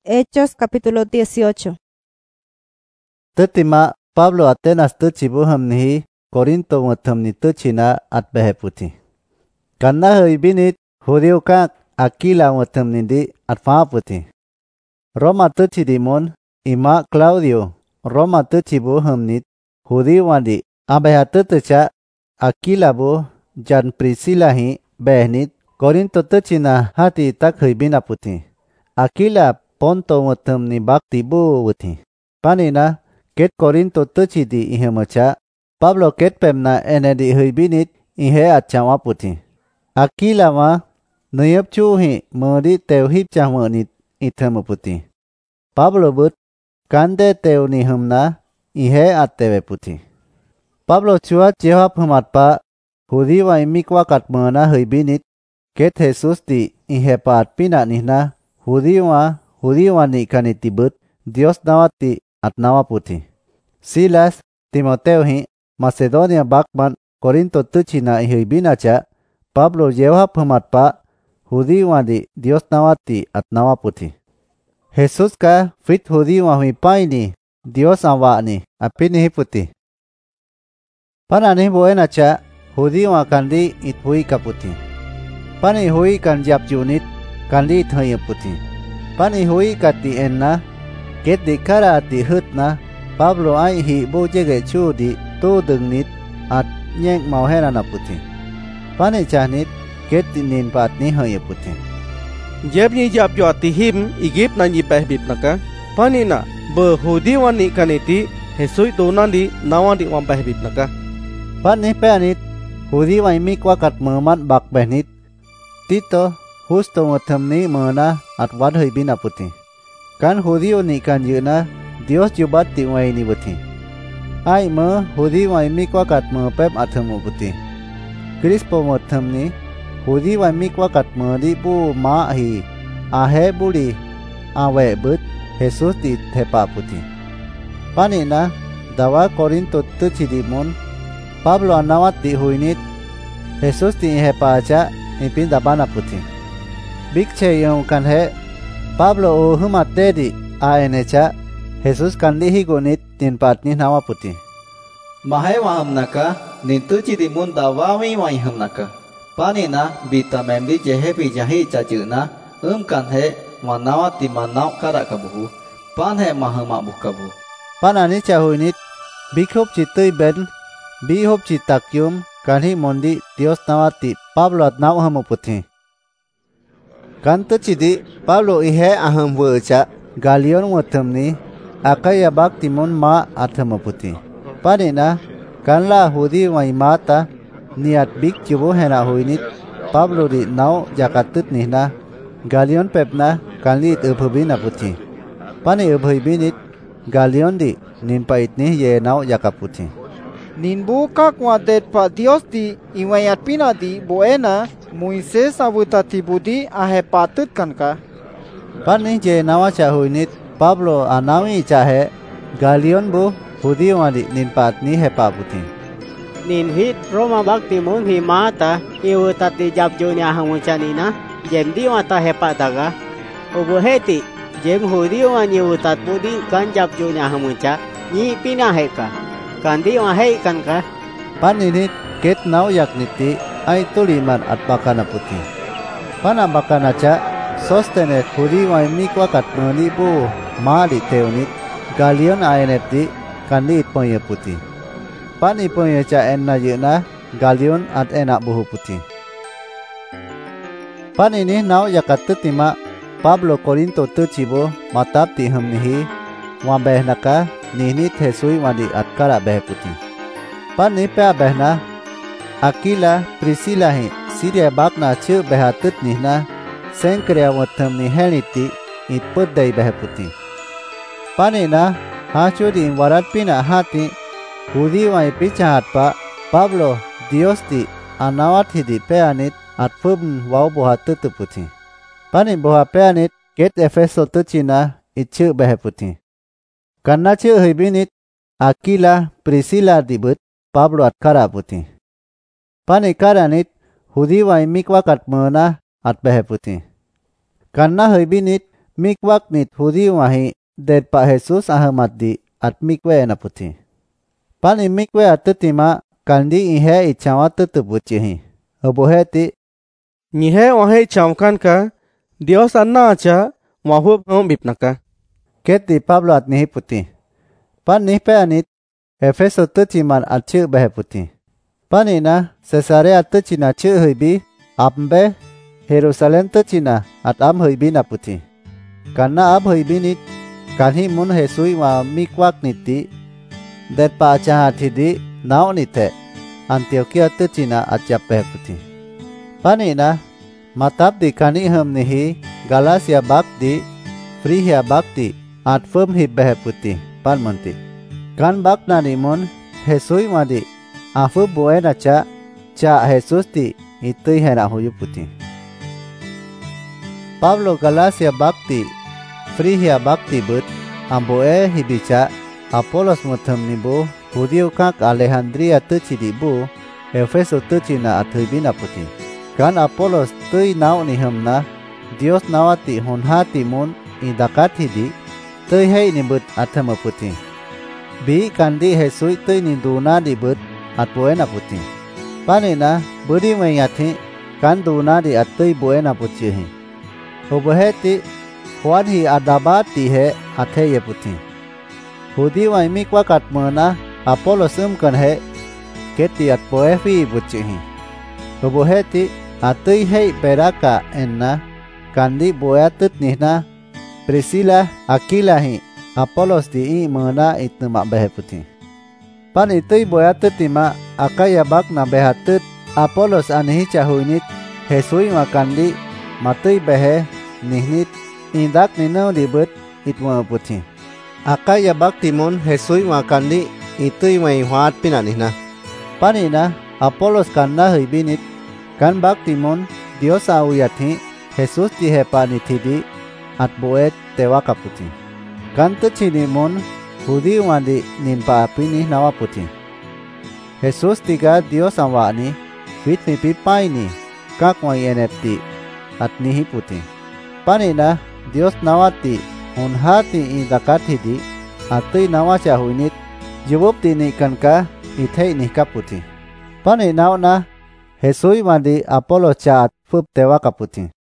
Hechos capítulo 18. Tetima Pablo Atenas tuchibu hamnihi Korinto watamni tuchina at beheputi. Karena binit Hudio kak Aquila watamnindi at faaputi. Roma tuchidimon ima Claudio Roma tuchibu hamnit Hudio wandi abehatutcha Aquila bu jan Priscilla hi behnit Korinto tuchina hati tak binaputi. Aquila Ponto watamni bakti bu wuti. Panina ket Korinto tuchidi ihemacha Pablo ket pemna enedi huibinit ihe achawa puti. Aquila ma nuyap chuhi modi teuhip chahmanit ithemu puti. Pablo but kande teu ni humna ihe attewe puti. Pablo chua jehap humatpa hudiwa imikwa katmana huibinit ket Jesus di ihe paat pina nihna hudiwa ni kanitibut Dios nawati at nawa puti. Silas Timoteo hi Macedonia bakman Korinto tuchina ihibinacha Pablo jewha phumatpa hudiwa di Dios nawati at nawa puti. Jesus ka fit hudiwa hui paini Dios awani apini hiputi. Panani buenacha hudiwa kandi ithui kaputi. Pani hui kan japjunit kandi ithui puti. Pani hui kati enna ket di kara ati hutna Pablo ai hi bo jege chu di tu dừng nit at nyeng mau hera na puti. Pani chanit ket nin pat ni hoye puti. Jeb ni jap jo ati him igip na ni peh bip naka. Pani na be hudi wan ni kaniti hesui donan di nawan di wan peh bip naka. Pani penit hudi wan mi kwa kat mermat bak behnit. Tito husto watam ni merna at wad hui bina puti. Kan hudi ni kan yuna Dios jubat ti wai ni buti. Ai me hudi wai mi kwa kat me pep athamu buti. Crispo motham ni hudi wai mi kwa kat me di bu ma hi ahe buli awe but Jesus ti thepa buti. Panina dawa Korinto tuchidimon Pablo anawat ti huinit Jesus ti hepa cha ipin dabana buti. Bikche yung kan he Pablo o humate di aenecha Jesus kandi higonit tin patni nawa puti. Mahai waham naka nintu chidi munda wawi waham naka. Panina bita memdi jehebi jahi chajuna kan he manawa ti manaw kara kabuhu. Pan he mahama bukabu. Panani chahuinit bikhop chitui ben bihop chitakyum kanhi mondi Dios nawati Pablo at naw hamu puti. Kanto chidi Pablo ihe aham wurcha Galion watamni Akaya bak timon ma athamaputi. Panina kanla hudi wai mata niat bik chubo hena huinit Pablo di nau jakatut nihna Galion pepna kanli upubina puti. Pani ubhibinit Galion di ninpait ni ye nau jakaputi. Ninbuka kwadet pa Dios di iwayat pina di buena Moises abutati budi ahe patut kanka. Pani je nawa chahuinit Pablo anawi chahe Galion bu hudi wali ninpat ni hepa puti. Nin hit Roma bakti mon hi mata iu tati jab junya hamuchanina jem di mata hepa daga ubu heti jem hudi wani utat budi kan jab junya hamucha ni pina heka kan di wa hei kan ka Paninit ket nau yak niti ai tuliman at bakana puti. Pana bakana cha Sostenes hudi wai mi kwa kat mani bu Mali teunit Galion aeneti kandi itpoye puti. Pan ipoye cha enna yuna Galion at enak buhu puti. Pan ini nau yakatutima Pablo Korinto tuchibo matap ti humnihi wambeh naka nini thesui wandi at kara beh puti. Pan ni pe behna Aquila Priscilla hi Syria bakna chu behatut nihna Senkria watam ni heliti itput dai beh puti. Panina hachudi warat pina hati hudi wai pichahat pa Pablo Dios di anawat hidi peanit at pubn wau boha tutuputi. Pani boha peanit ket Efeso tuchina itchu beheputi. Karena chu hibinit Aquila Priscilla dibut Pablo at karaputi. Pani karanit hudi wai mikwa kat mena at beheputi. Karena hibinit mikwak nit Hudi wahi det pa Jesus ahamat di at mikwe na puti. Pani mikwe atutima kandi ihe ichawa tutubuchihi. Oboheti Nyihe wahe chamkan ka Dios anna acha wahup hom bipnaka. Keti Pablo at nihi puti. Pan nipe anit Efeso tuchiman at chuk behe puti. Panina Cesarea tuchina chuk huibi ambe Jerusalem tuchina at am huibi na puti. Karena ab huibi nit kanhi mun Jesui wa mikwak niti det pa acha hathidi nao nite Antioquia tuchina at jap behe puti. Panina matap di kani ham nihi Galatia bakti Frigia bakti at firm hi behe puti pan monti. Kan bak nani mon Jesui madi afu buena cha Jesus ti itui hera huyu puti. Pablo Galatia bakti Frigia bakti but amboe hibicha Apolos mutham nibu Hudio kak Alejandria tuchi dibu Efeso tuchi na athibina puti. Kan Apolos tui nau ni hamna Dios nawati honhati mun idakati di tui hei ni but athama puti. Bi kandi Jesui tui ni duna di but at buena puti. Panina budi mayati kan duna di at tui buena puti hi. Oboheti Juan hi adabati he atheye puti. Hudi wa mikwa katmana Apolos kan he keti at poefi puti hi. Oboheti atui hei peraka enna kandi boyatut nihna Priscilla Aquila hi Apolos di I mana itma behe puti. Pan itui boyatut ima akaya bak na behatut Apolos anihi chahuinit Jesui makandi matui behe nihnit indak ninau dibut itma puti. Akaya bak timon Jesui makandi itui mai huat pinanihna. Panina Apolos kanna huibinit kan bak timon Dios awiyathi Jesus ti hepani thidi at boet tewa kaputi. Kan tuchini mon Hudi wandi ninpa apini nawa puti. Jesus tiga Dios awani fit mi pipaini kakwai enepti at nihi puti. Panina Dios nawati unhati idakati di atui nawa chahuinit jubupti ni kanka ithei ni kaputi. Panina na Jesui wandi Apollo chat fup tewa kaputi.